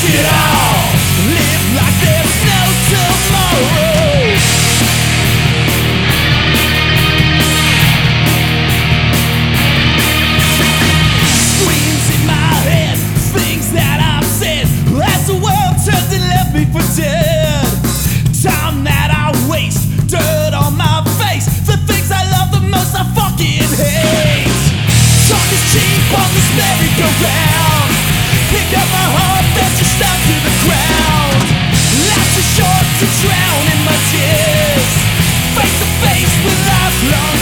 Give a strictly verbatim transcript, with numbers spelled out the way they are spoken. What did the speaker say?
it all. Live like there's no tomorrow. Screams in my head, things that I've said, as the world turned and left me for dead. Time that I waste, dirt on my face, the things I love the most I fucking hate. Talk is cheap on this merry-go-round. Pick up my heart that's just down to the ground. Life's too short to drown in my tears. Face to face with life's long